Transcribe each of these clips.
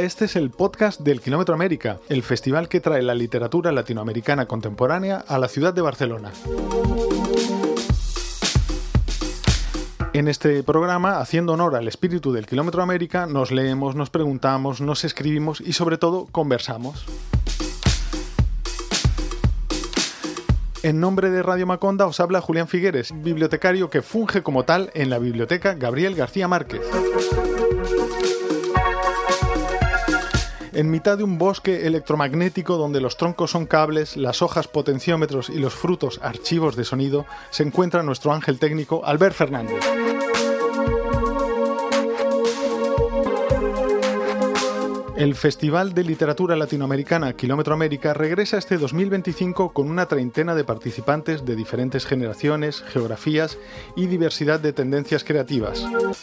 Este es el podcast del Kilómetro América, el festival que trae la literatura latinoamericana contemporánea a la ciudad de Barcelona. En este programa, haciendo honor al espíritu del Kilómetro América, nos leemos, nos preguntamos, nos escribimos y sobre todo conversamos. En nombre de Radio Maconda os habla Julián Figueres, bibliotecario que funge como tal en la Biblioteca Gabriel García Márquez. En mitad de un bosque electromagnético donde los troncos son cables, las hojas potenciómetros y los frutos archivos de sonido, se encuentra nuestro ángel técnico Albert Fernández. El Festival de Literatura Latinoamericana Kilómetro América regresa este 2025 con una treintena de participantes de diferentes generaciones, geografías y diversidad de tendencias creativas.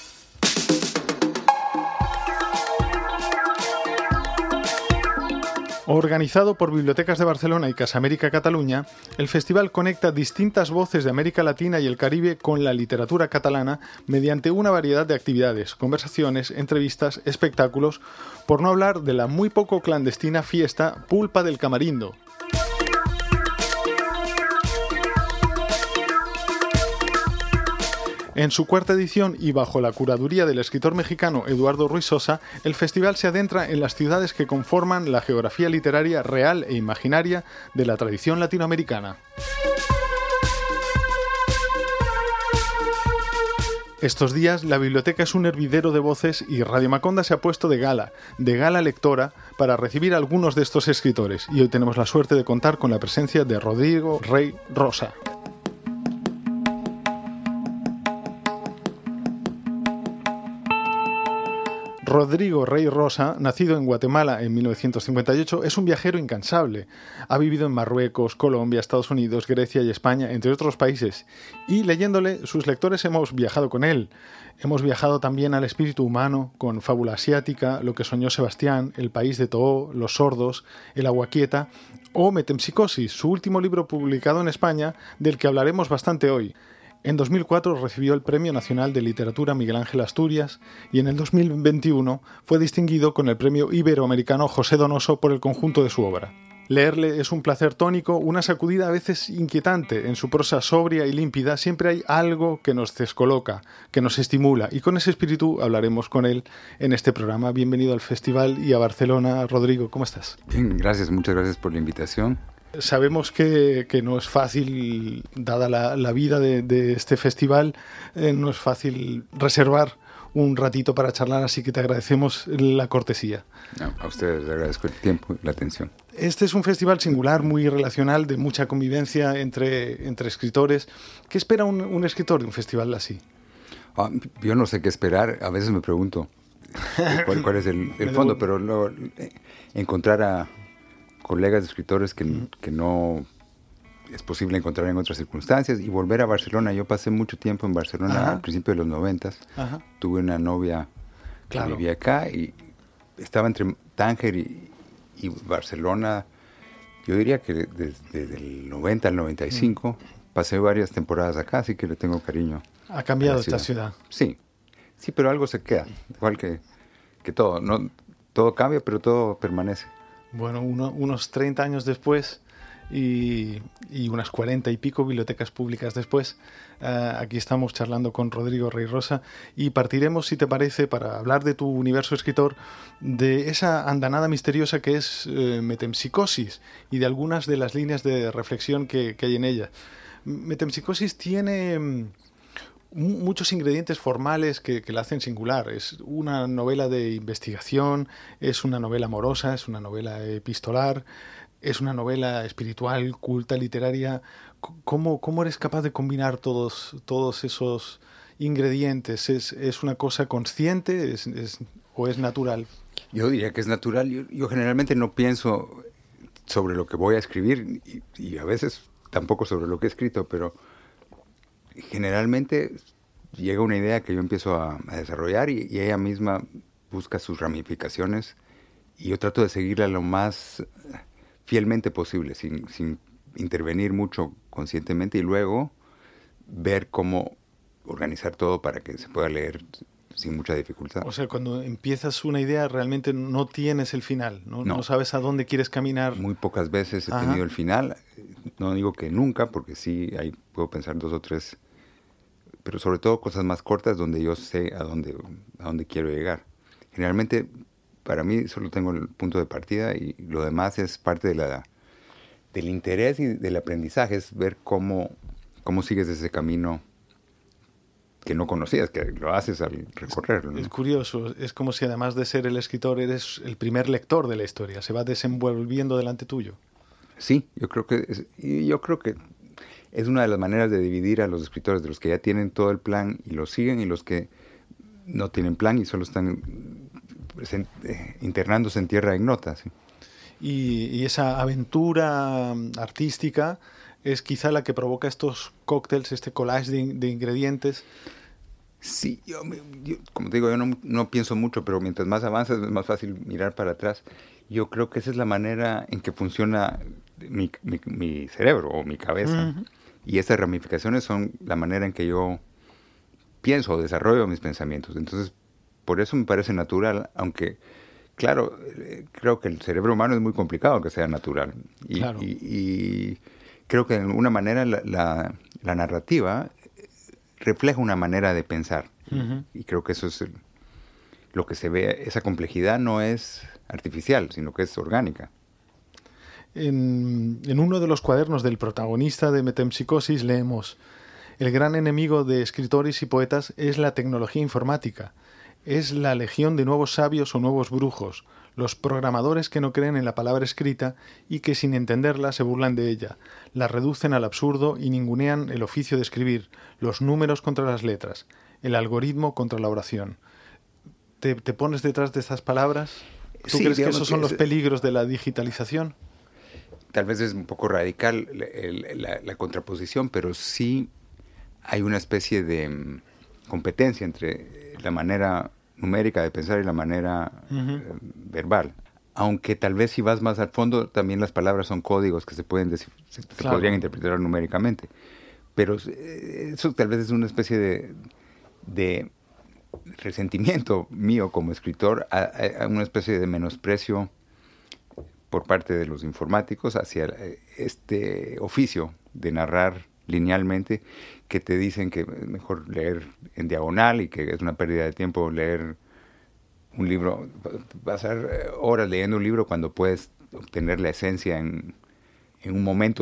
Organizado por Bibliotecas de Barcelona y Casamérica Cataluña, el festival conecta distintas voces de América Latina y el Caribe con la literatura catalana mediante una variedad de actividades, conversaciones, entrevistas, espectáculos, por no hablar de la muy poco clandestina fiesta Pulpa del Camarindo. En su cuarta edición y bajo la curaduría del escritor mexicano Eduardo Ruiz Sosa, el festival se adentra en las ciudades que conforman la geografía literaria real e imaginaria de la tradición latinoamericana. Estos días la biblioteca es un hervidero de voces y Radio Maconda se ha puesto de gala lectora, para recibir a algunos de estos escritores, y hoy tenemos la suerte de contar con la presencia de Rodrigo Rey Rosa. Rodrigo Rey Rosa, nacido en Guatemala en 1958, es un viajero incansable. Ha vivido en Marruecos, Colombia, Estados Unidos, Grecia y España, entre otros países. Y leyéndole, sus lectores hemos viajado con él. Hemos viajado también al espíritu humano, con Fábula Asiática, Lo que soñó Sebastián, El país de Toho, Los sordos, El agua quieta o Metempsicosis, su último libro publicado en España, del que hablaremos bastante hoy. En 2004 recibió el Premio Nacional de Literatura Miguel Ángel Asturias y en el 2021 fue distinguido con el Premio Iberoamericano José Donoso por el conjunto de su obra. Leerle es un placer tónico, una sacudida a veces inquietante. En su prosa sobria y límpida siempre hay algo que nos descoloca, que nos estimula, y con ese espíritu hablaremos con él en este programa. Bienvenido al festival y a Barcelona. Rodrigo, ¿cómo estás? Bien, gracias, muchas gracias por la invitación. Sabemos que no es fácil, dada la vida de este festival, no es fácil reservar un ratito para charlar, así que te agradecemos la cortesía. No, a ustedes les agradezco el tiempo y la atención. Este es un festival singular, muy relacional, de mucha convivencia entre escritores. ¿Qué espera un escritor de un festival así? Yo no sé qué esperar, a veces me pregunto cuál es el fondo, pero luego encontrar a colegas de escritores que no es posible encontrar en otras circunstancias, y volver a Barcelona. Yo pasé mucho tiempo en Barcelona. Ajá. Al principio de los 90. Ajá. Tuve una novia que vivía acá y estaba entre Tánger y Barcelona. Yo diría que desde el 90 al 95 pasé varias temporadas acá, así que le tengo cariño. ¿Ha cambiado esta ciudad? Sí, pero algo se queda, igual que todo. No, todo cambia, pero todo permanece. Bueno, unos 30 años después y unas 40 y pico bibliotecas públicas después, aquí estamos charlando con Rodrigo Rey Rosa y partiremos, si te parece, para hablar de tu universo escritor, de esa andanada misteriosa que es Metempsicosis y de algunas de las líneas de reflexión que hay en ella. Metempsicosis tiene muchos ingredientes formales que la hacen singular. Es una novela de investigación, es una novela amorosa, es una novela epistolar, es una novela espiritual, culta, literaria. ¿Cómo eres capaz de combinar todos esos ingredientes? ¿Es una cosa consciente o es natural? Yo diría que es natural. Yo generalmente no pienso sobre lo que voy a escribir y a veces tampoco sobre lo que he escrito, pero generalmente llega una idea que yo empiezo a desarrollar y ella misma busca sus ramificaciones y yo trato de seguirla lo más fielmente posible, sin intervenir mucho conscientemente, y luego ver cómo organizar todo para que se pueda leer sin mucha dificultad. O sea, cuando empiezas una idea realmente no tienes el final, no, No. no sabes a dónde quieres caminar. Muy pocas veces he tenido el final, no digo que nunca, porque sí, ahí puedo pensar 2 o 3, pero sobre todo cosas más cortas donde yo sé a dónde quiero llegar. Generalmente, para mí, solo tengo el punto de partida y lo demás es parte del interés y del aprendizaje, es ver cómo sigues ese camino que no conocías, que lo haces al recorrerlo, ¿no? Es curioso, es como si además de ser el escritor eres el primer lector de la historia, se va desenvolviendo delante tuyo. Sí, yo creo que es una de las maneras de dividir a los escritores, de los que ya tienen todo el plan y lo siguen, y los que no tienen plan y solo están internándose en tierra ignota. ¿Sí? Y esa aventura artística es quizá la que provoca estos cócteles, este collage de ingredientes. Sí, yo, como te digo, yo no pienso mucho, pero mientras más avanzas es más fácil mirar para atrás. Yo creo que esa es la manera en que funciona mi cerebro o mi cabeza. Uh-huh. Y estas ramificaciones son la manera en que yo pienso o desarrollo mis pensamientos. Entonces, por eso me parece natural, aunque, claro, creo que el cerebro humano es muy complicado que sea natural. Claro. Y creo que de alguna manera la narrativa refleja una manera de pensar. Uh-huh. Y creo que eso es lo que se ve. Esa complejidad no es artificial, sino que es orgánica. En uno de los cuadernos del protagonista de Metempsicosis leemos: el gran enemigo de escritores y poetas es la tecnología informática. Es la legión de nuevos sabios o nuevos brujos, los programadores que no creen en la palabra escrita y que sin entenderla se burlan de ella, la reducen al absurdo y ningunean el oficio de escribir, los números contra las letras, el algoritmo contra la oración. ¿Te pones detrás de estas palabras? ¿Tú crees que esos son los peligros de la digitalización? Tal vez es un poco radical la contraposición, pero sí hay una especie de competencia entre la manera numérica de pensar y la manera verbal. Aunque tal vez si vas más al fondo, también las palabras son códigos que se podrían interpretar numéricamente. Pero eso tal vez es una especie de resentimiento mío como escritor, a una especie de menosprecio por parte de los informáticos hacia este oficio de narrar linealmente, que te dicen que es mejor leer en diagonal y que es una pérdida de tiempo leer un libro, pasar horas leyendo un libro cuando puedes obtener la esencia en un momento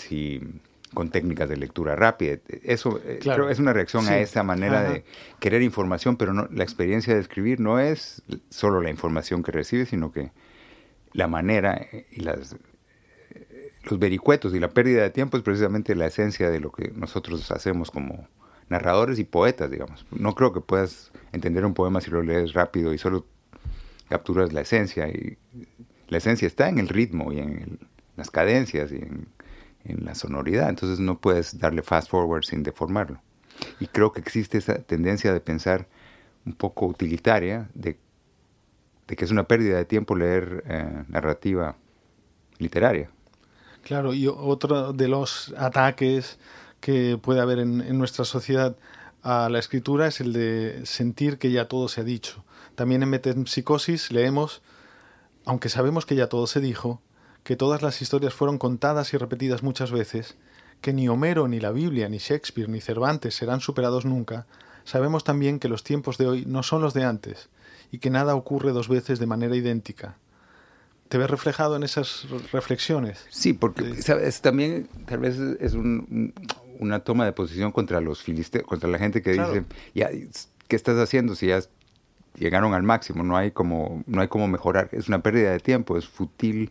con técnicas de lectura rápida. Eso claro, creo es una reacción a esa manera de querer información, pero no, la experiencia de escribir no es solo la información que recibes, sino que la manera y los vericuetos y la pérdida de tiempo es precisamente la esencia de lo que nosotros hacemos como narradores y poetas, digamos. No creo que puedas entender un poema si lo lees rápido y solo capturas la esencia. Y la esencia está en el ritmo y en las cadencias y en la sonoridad. Entonces no puedes darle fast forward sin deformarlo. Y creo que existe esa tendencia de pensar un poco utilitaria de que es una pérdida de tiempo leer narrativa literaria. Claro, y otro de los ataques que puede haber en nuestra sociedad a la escritura es el de sentir que ya todo se ha dicho. También en Metempsicosis leemos: aunque sabemos que ya todo se dijo, que todas las historias fueron contadas y repetidas muchas veces, que ni Homero, ni la Biblia, ni Shakespeare, ni Cervantes serán superados nunca, sabemos también que los tiempos de hoy no son los de antes y que nada ocurre 2 veces de manera idéntica. ¿Te ves reflejado en esas reflexiones? Sí, porque ¿sabes? También tal vez es una toma de posición contra los filisteos, contra la gente que dice, ya, ¿qué estás haciendo si ya llegaron al máximo? No hay como mejorar. Es una pérdida de tiempo, es fútil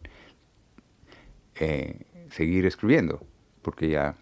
seguir escribiendo, porque ya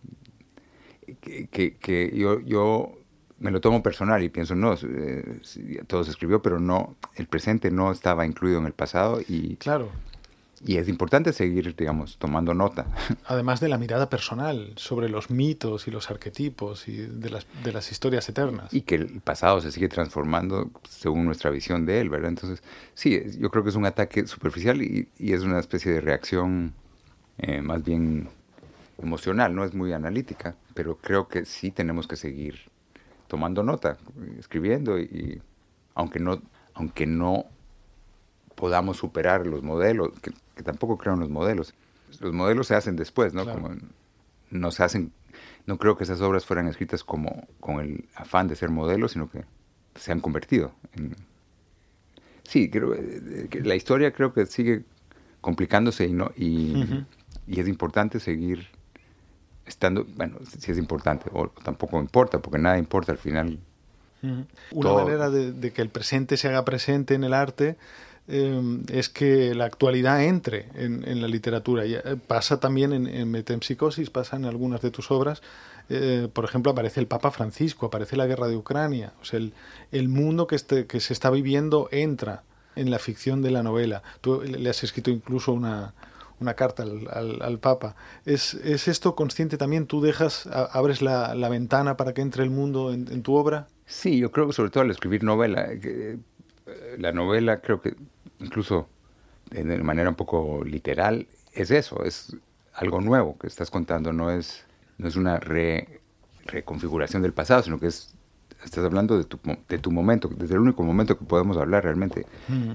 que yo me lo tomo personal y pienso, no, todo se escribió, pero no, el presente no estaba incluido en el pasado y claro. Y es importante seguir, digamos, tomando nota. Además de la mirada personal sobre los mitos y los arquetipos y de las historias eternas. Y que el pasado se sigue transformando según nuestra visión de él, ¿verdad? Entonces, sí, yo creo que es un ataque superficial y es una especie de reacción más bien emocional, no es muy analítica, pero creo que sí tenemos que seguir tomando nota, escribiendo y aunque no podamos superar los modelos, que tampoco creo en los modelos. Los modelos se hacen después, ¿no? Claro. Como no se hacen, no creo que esas obras fueran escritas como con el afán de ser modelos, sino que se han convertido en... Sí, creo que la historia creo que sigue complicándose y es importante seguir estando, bueno, si es importante, o tampoco importa, porque nada importa al final. Una manera de que el presente se haga presente en el arte es que la actualidad entre en la literatura. Y pasa también en Metempsicosis, pasa en algunas de tus obras. Por ejemplo, aparece el Papa Francisco, aparece la guerra de Ucrania. O sea, el mundo que se está viviendo entra en la ficción de la novela. Tú le has escrito incluso una carta al Papa. ¿Es esto consciente también? ¿Tú abres la ventana para que entre el mundo en tu obra? Sí, yo creo que sobre todo al escribir novela, la novela creo que incluso de manera un poco literal es eso, es algo nuevo que estás contando, no es una reconfiguración del pasado, sino que estás hablando de tu momento, desde el único momento que podemos hablar realmente.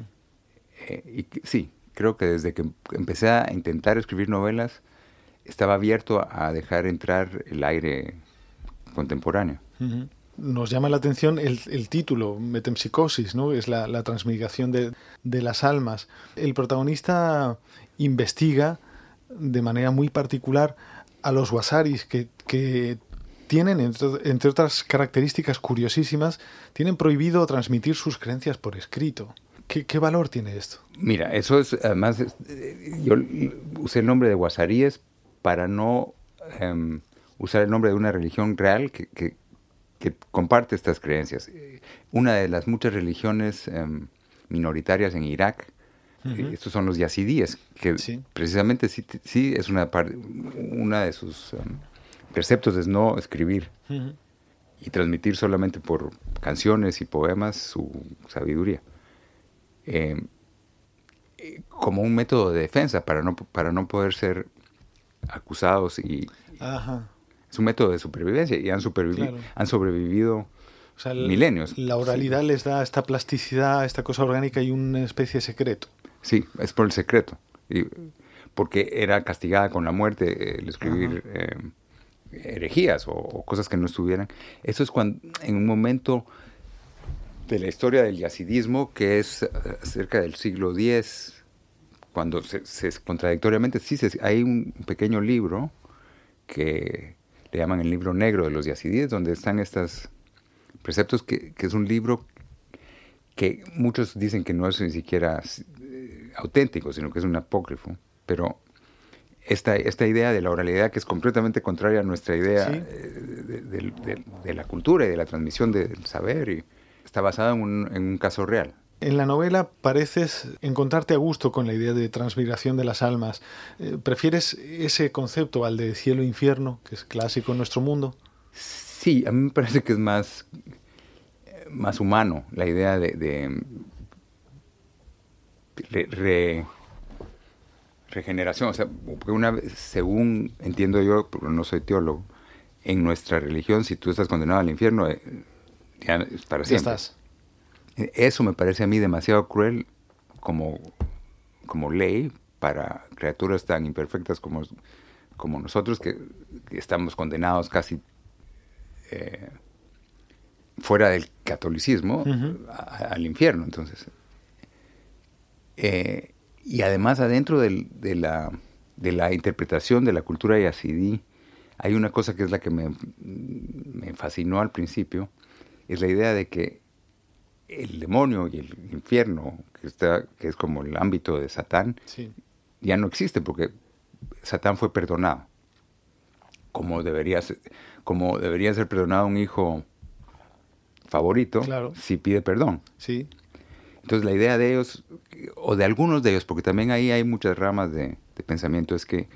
Sí, creo que desde que empecé a intentar escribir novelas, estaba abierto a dejar entrar el aire contemporáneo. Nos llama la atención el título, Metempsicosis, ¿no? Es la transmigración de las almas. El protagonista investiga de manera muy particular a los wasaris que tienen, entre otras características curiosísimas, tienen prohibido transmitir sus creencias por escrito. ¿Qué valor tiene esto? Mira, eso es, además, yo usé el nombre de wasaríes para no usar el nombre de una religión real que comparte estas creencias. Una de las muchas religiones minoritarias en Irak, estos son los yazidíes, que precisamente sí es una de sus preceptos es no escribir y transmitir solamente por canciones y poemas su sabiduría. Como un método de defensa para no poder ser acusados es un método de supervivencia y han sobrevivido milenios. La oralidad les da esta plasticidad, esta cosa orgánica y una especie de secreto. Sí, es por el secreto. Porque era castigada con la muerte el escribir herejías o cosas que no estuvieran. Eso es cuando, en un momento de la historia del yazidismo, que es cerca del siglo X, cuando contradictoriamente hay un pequeño libro que le llaman el libro negro de los yazidíes, donde están estos preceptos, que es un libro que muchos dicen que no es ni siquiera auténtico, sino que es un apócrifo, pero esta idea de la oralidad, que es completamente contraria a nuestra idea de la cultura y de la transmisión del saber, y está basada en un caso real. En la novela pareces encontrarte a gusto con la idea de transmigración de las almas. ¿Prefieres ese concepto al de cielo e infierno, que es clásico en nuestro mundo? Sí, a mí me parece que es más humano la idea de regeneración. O sea, porque según entiendo yo, porque no soy teólogo, en nuestra religión, si tú estás condenado al infierno, ya es para siempre. Estás. Eso me parece a mí demasiado cruel como ley para criaturas tan imperfectas como nosotros, que estamos condenados casi fuera del catolicismo al infierno. Entonces, y además adentro de la interpretación de la cultura yazidí hay una cosa que es la que me fascinó al principio, es la idea de que el demonio y el infierno, que es como el ámbito de Satán, ya no existe, porque Satán fue perdonado, como debería ser perdonado un hijo favorito, si pide perdón. Sí. Entonces la idea de ellos, o de algunos de ellos, porque también ahí hay muchas ramas de pensamiento, es que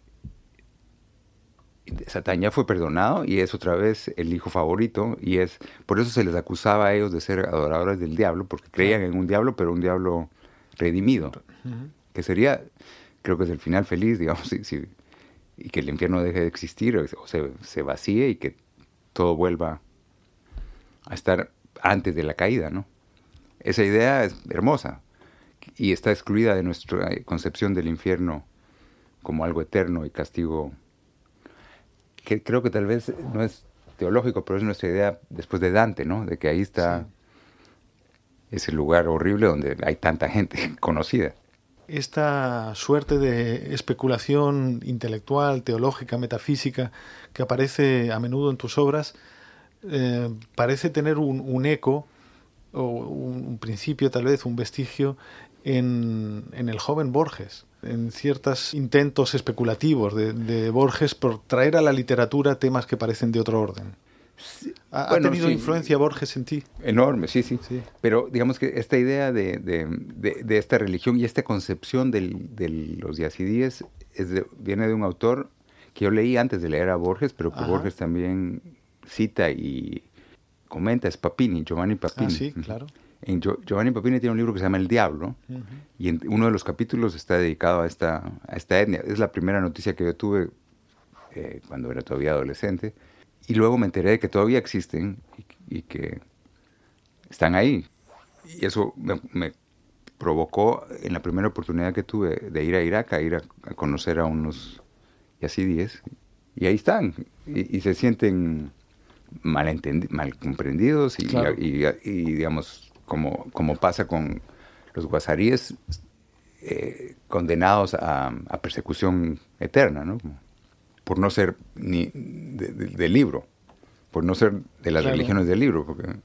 Satán ya fue perdonado y es otra vez el hijo favorito, y por eso se les acusaba a ellos de ser adoradores del diablo, porque creían en un diablo, pero un diablo redimido, que sería, creo que es el final feliz, digamos, y que el infierno deje de existir, o se vacíe, y que todo vuelva a estar antes de la caída, ¿no? esa idea es hermosa y está excluida de nuestra concepción del infierno como algo eterno y castigo, que creo que tal vez no es teológico, pero es nuestra idea después de Dante, ¿no? De que ahí está ese lugar horrible donde hay tanta gente conocida. Esta suerte de especulación intelectual, teológica, metafísica, que aparece a menudo en tus obras, parece tener un eco, o un principio tal vez, un vestigio, en el joven Borges, en ciertos intentos especulativos de Borges por traer a la literatura temas que parecen de otro orden. ¿Ha tenido influencia Borges en ti? Enorme, sí. Pero digamos que esta idea de esta religión y esta concepción de los yazidíes viene de un autor que yo leí antes de leer a Borges, pero que Borges también cita y comenta, es Papini, Giovanni Papini. Sí, claro. Giovanni Papini tiene un libro que se llama El Diablo, y en uno de los capítulos está dedicado a esta etnia. Es la primera noticia que yo tuve cuando era todavía adolescente. Y luego me enteré de que todavía existen y que están ahí. Y eso me provocó, en la primera oportunidad que tuve de ir a Irak, a ir a conocer a unos yazidíes. Y ahí están. Y se sienten mal comprendidos. Y, claro. y digamos, como pasa con los guasaríes, condenados a persecución eterna, ¿no? Por no ser ni del libro, por no ser de las religiones del libro. Porque...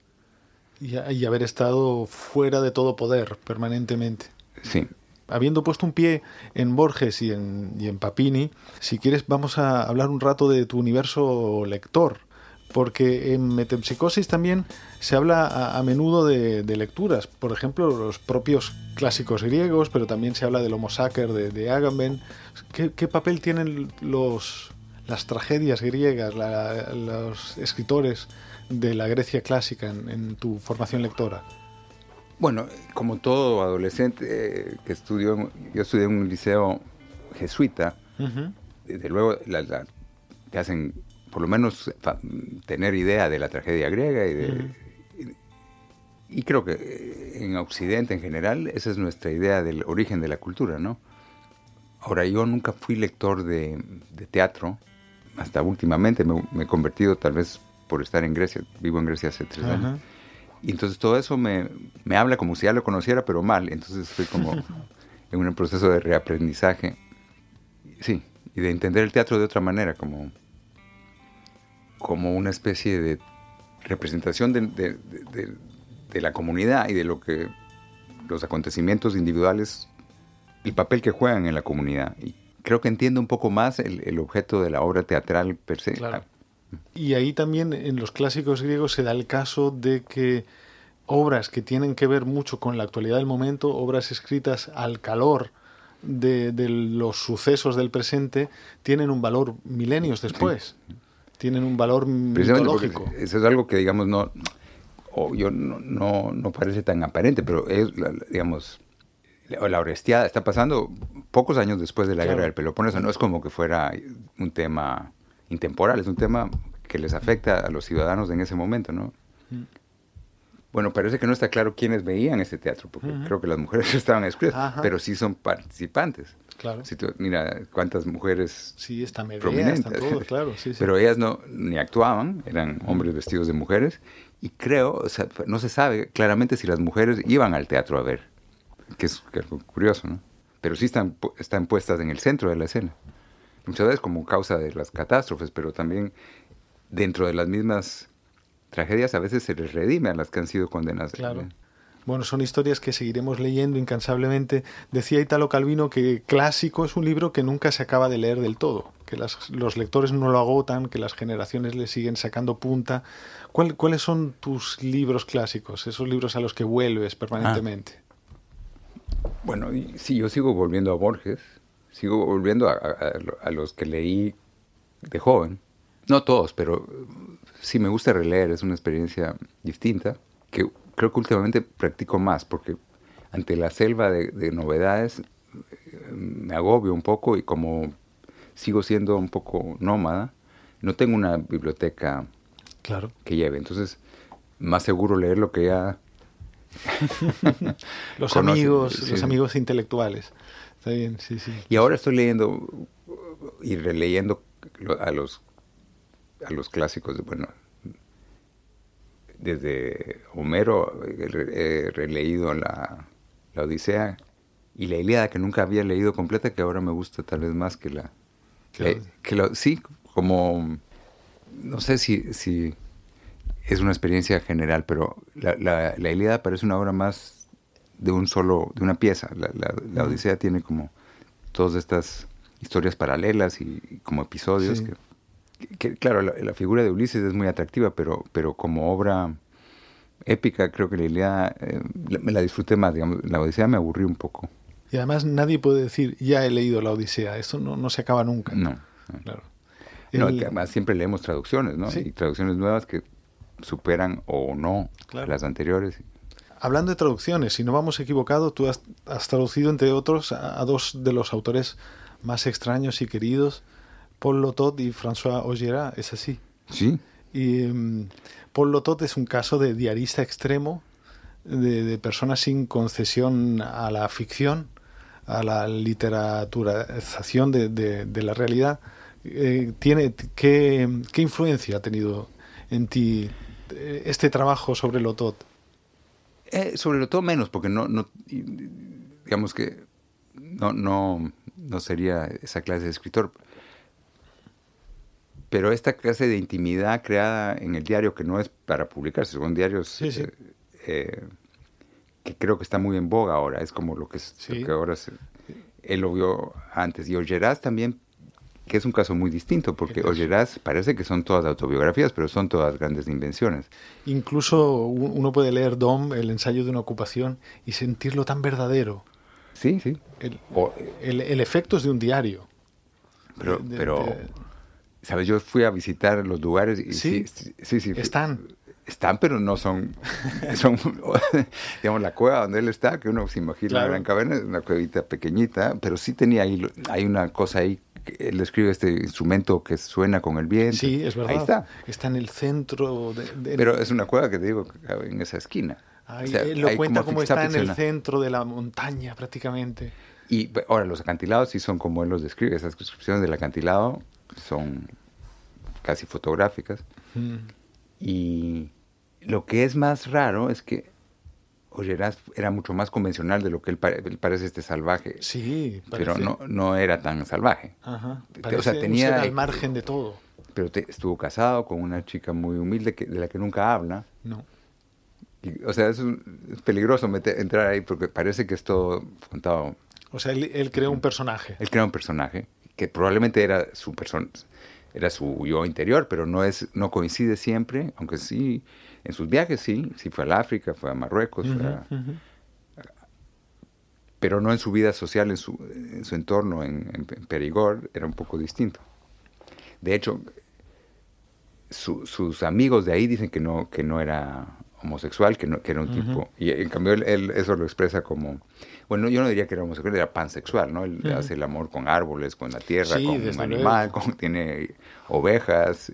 Y haber estado fuera de todo poder permanentemente. Sí. Habiendo puesto un pie en Borges y en Papini, si quieres vamos a hablar un rato de tu universo lector, porque en Metempsicosis también se habla a menudo de lecturas, por ejemplo los propios clásicos griegos, pero también se habla del Homo Sacer de Agamben. ¿Qué papel tienen las tragedias griegas, los escritores de la Grecia clásica en tu formación lectora? Bueno, como todo adolescente que yo estudié en un liceo jesuita, desde luego te hacen por lo menos tener idea de la tragedia griega y creo que en Occidente en general esa es nuestra idea del origen de la cultura, ¿no? Ahora, yo nunca fui lector de teatro, hasta últimamente me he convertido tal vez por estar en Grecia, vivo en Grecia hace 3 años, y entonces todo eso me habla como si ya lo conociera, pero mal, entonces estoy como en un proceso de reaprendizaje, sí, y de entender el teatro de otra manera, como una especie de representación de la comunidad y de lo que los acontecimientos individuales, el papel que juegan en la comunidad. Y creo que entiendo un poco más el objeto de la obra teatral per se. Claro. Y ahí también en los clásicos griegos se da el caso de que obras que tienen que ver mucho con la actualidad del momento, obras escritas al calor de los sucesos del presente, tienen un valor milenios después. Sí. Tienen un valor mitológico. Eso es algo que, digamos, no parece tan aparente, pero es, digamos, la Orestiada está pasando pocos años después de la guerra del Peloponeso. No es como que fuera un tema intemporal, es un tema que les afecta a los ciudadanos en ese momento, ¿no? Bueno, parece que no está claro quiénes veían ese teatro, porque creo que las mujeres estaban excluidas, pero sí son participantes. Claro. Si tú, mira cuántas mujeres están prominentes, están todos, claro, sí. Pero ellas ni actuaban, eran hombres vestidos de mujeres, y creo, o sea, no se sabe claramente si las mujeres iban al teatro a ver, que es curioso, ¿no? Pero sí están puestas en el centro de la escena, muchas veces como causa de las catástrofes, pero también dentro de las mismas tragedias a veces se les redime a las que han sido condenadas. Claro. Bueno, son historias que seguiremos leyendo incansablemente. Decía Italo Calvino que Clásico es un libro que nunca se acaba de leer del todo, que los lectores no lo agotan, que las generaciones le siguen sacando punta. ¿Cuáles son tus libros clásicos, esos libros a los que vuelves permanentemente? Bueno, sí, yo sigo volviendo a Borges, sigo volviendo a los que leí de joven. No todos, pero sí me gusta releer, es una experiencia distinta que creo que últimamente practico más, porque ante la selva de novedades me agobio un poco y como sigo siendo un poco nómada, no tengo una biblioteca que lleve. Entonces, más seguro leer lo que ya Los sí. amigos intelectuales. Está bien, sí, sí. Y ahora estoy leyendo y releyendo a los clásicos, bueno, desde Homero he releído la Odisea y la Ilíada, que nunca había leído completa, que ahora me gusta tal vez más que sí, como, no sé si es una experiencia general, pero la Ilíada parece una obra más de una pieza. La Odisea tiene como todas estas historias paralelas y como episodios. Sí. Que claro, la figura de Ulises es muy atractiva, pero como obra épica, creo que la Ilíada me la disfruté más. Digamos, la Odisea me aburrí un poco. Y además nadie puede decir, ya he leído la Odisea. Esto no se acaba nunca. No. Claro. No, que además siempre leemos traducciones, ¿no? Sí. Y traducciones nuevas que superan o no las anteriores. Hablando de traducciones, si no vamos equivocado, tú has traducido, entre otros, a dos de los autores más extraños y queridos, Paul Lotot y François Augeras, ¿es así? Sí. Y Paul Lotot es un caso de diarista extremo, de persona sin concesión a la ficción, a la literaturización de la realidad. ¿Qué influencia ha tenido en ti este trabajo sobre Lotot? Sobre todo menos, porque no digamos que no sería esa clase de escritor. Pero esta clase de intimidad creada en el diario, que no es para publicarse, son diarios sí. Que creo que está muy en boga ahora, es como lo que ahora él lo vio antes. Y Augeras también, que es un caso muy distinto, porque Augeras parece que son todas autobiografías, pero son todas grandes invenciones. Incluso uno puede leer Dom, el ensayo de una ocupación, y sentirlo tan verdadero. Sí. El efecto es de un diario. Pero ¿sabes? Yo fui a visitar los lugares y sí. Están, pero no son digamos, la cueva donde él está, que uno se imagina una gran caverna, es una cuevita pequeñita, pero sí tenía hay una cosa ahí, que él describe este instrumento que suena con el viento. Sí, es verdad. Ahí está. Está en el centro Pero es una cueva que te digo, que cabe en esa esquina. Él lo cuenta como está en el centro de la montaña, prácticamente. Y ahora, los acantilados sí son como él los describe. Esas descripciones del acantilado son casi fotográficas. Y lo que es más raro es que Augeras era mucho más convencional de lo que él parece salvaje. Sí, parece. Pero no era tan salvaje. Ajá. O sea, tenía un ser al margen de todo. Pero estuvo casado con una chica muy humilde de la que nunca habla. No. O sea, es peligroso entrar ahí porque parece que es todo contado. O sea, él creó un personaje. Él creó un personaje que probablemente era era su yo interior, pero no coincide siempre, aunque sí, en sus viajes sí fue al África, fue a Marruecos, pero no en su vida social, en su entorno, en Perigord, era un poco distinto. De hecho, sus amigos de ahí dicen que no era homosexual, que era un tipo, y en cambio él eso lo expresa como, bueno, yo no diría que era homosexual, era pansexual, ¿no? Él hace el amor con árboles, con la tierra, con un animal, tiene ovejas.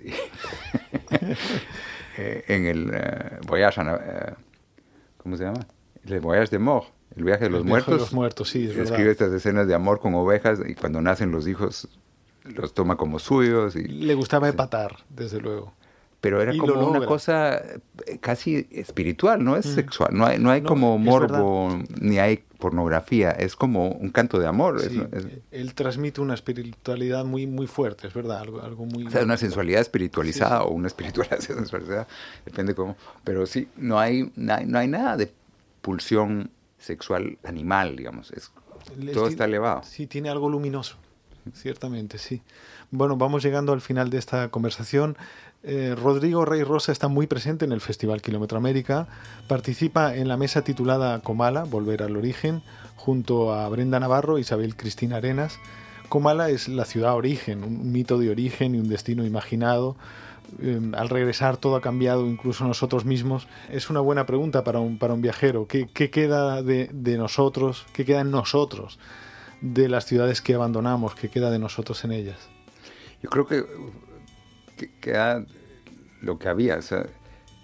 En el Voyage, ¿cómo se llama? El Voyage de Mort, el viaje de los muertos. De los muertos, sí, es describe verdad. estas escenas de amor con ovejas y cuando nacen los hijos los toma como suyos. Le gustaba epatar, desde luego. Pero era como una cosa casi espiritual, no es sexual. No hay como morbo, ni hay pornografía. Es como un canto de amor. Sí, él transmite una espiritualidad muy, muy fuerte, es verdad. Algo muy... O sea, una sensualidad espiritualizada o una espiritualidad sensualizada, depende cómo. Pero sí, no hay nada de pulsión sexual animal, digamos. Todo está elevado. Sí, tiene algo luminoso, ciertamente, sí. Bueno, vamos llegando al final de esta conversación. Rodrigo Rey Rosa está muy presente en el Festival Kilómetro América, participa en la mesa titulada Comala, Volver al Origen, junto a Brenda Navarro e Isabel Cristina Arenas. Comala es la ciudad origen, un mito de origen y un destino imaginado. Al regresar todo ha cambiado, incluso nosotros mismos. Es una buena pregunta para un viajero. ¿Qué queda de nosotros? ¿Qué queda en nosotros de las ciudades que abandonamos? ¿Qué queda de nosotros en ellas? Yo creo que queda lo que había, o sea,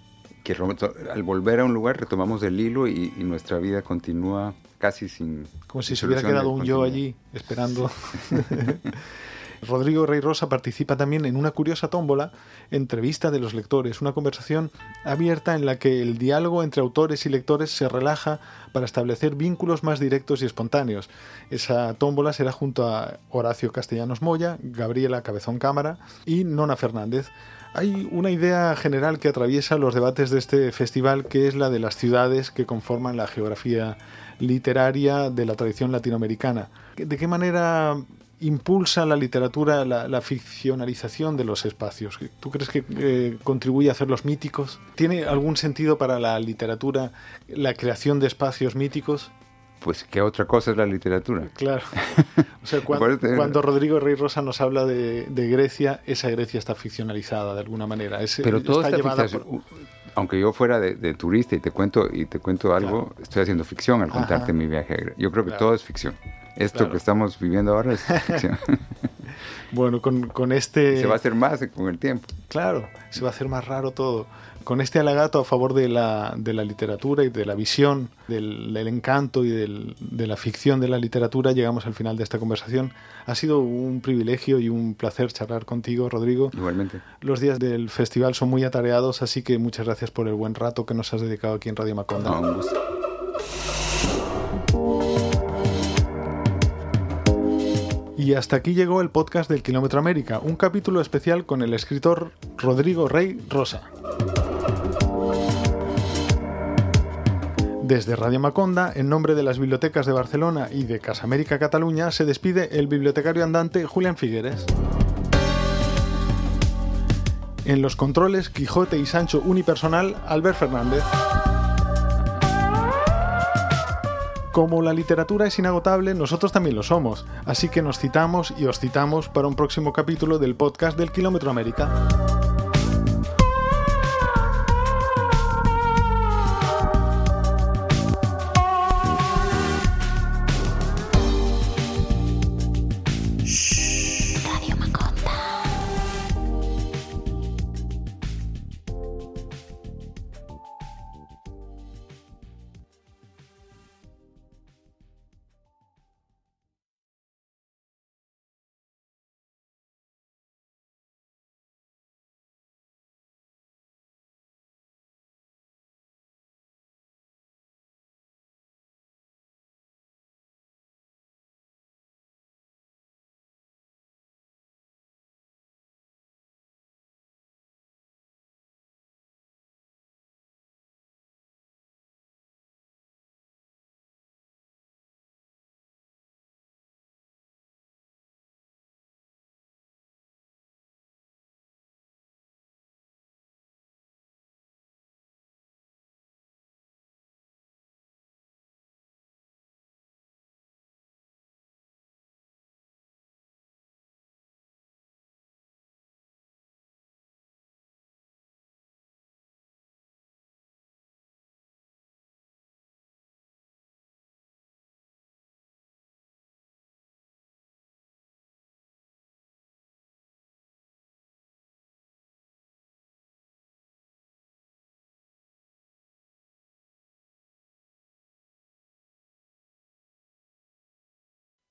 que al volver a un lugar retomamos el hilo y nuestra vida continúa casi sin... Como si se hubiera quedado un yo allí, esperando. Rodrigo Rey Rosa participa también en una curiosa tómbola, Entrevista de los lectores, una conversación abierta en la que el diálogo entre autores y lectores se relaja para establecer vínculos más directos y espontáneos. Esa tómbola será junto a Horacio Castellanos Moya, Gabriela Cabezón Cámara y Nona Fernández. Hay una idea general que atraviesa los debates de este festival, que es la de las ciudades que conforman la geografía literaria de la tradición latinoamericana. ¿De qué manera impulsa la literatura la ficcionalización de los espacios? ¿Tú crees que contribuye a hacerlos míticos? ¿Tiene algún sentido para la literatura la creación de espacios míticos? Pues, ¿qué otra cosa es la literatura? Claro. O sea, cuando Rodrigo Rey Rosa nos habla de Grecia, esa Grecia está ficcionalizada de alguna manera. Pero todo está llevada aunque yo fuera de turista y te cuento algo, claro, estoy haciendo ficción al contarte mi viaje a Grecia. Yo creo que todo es ficción. Esto que estamos viviendo ahora es ficción. Bueno, con este... Se va a hacer más con el tiempo. Claro, se va a hacer más raro todo. Con este alegato a favor de la literatura y de la visión, del encanto y de la ficción de la literatura, llegamos al final de esta conversación. Ha sido un privilegio y un placer charlar contigo, Rodrigo. Igualmente. Los días del festival son muy atareados, así que muchas gracias por el buen rato que nos has dedicado aquí en Radio Macondo. Un gusto. Y hasta aquí llegó el podcast del Kilómetro América, un capítulo especial con el escritor Rodrigo Rey Rosa. Desde Radio Maconda, en nombre de las bibliotecas de Barcelona y de Casa América Cataluña, se despide el bibliotecario andante Julián Figueres. En los controles, Quijote y Sancho unipersonal, Albert Fernández. Como la literatura es inagotable, nosotros también lo somos, así que nos citamos y os citamos para un próximo capítulo del podcast del Kilómetro América.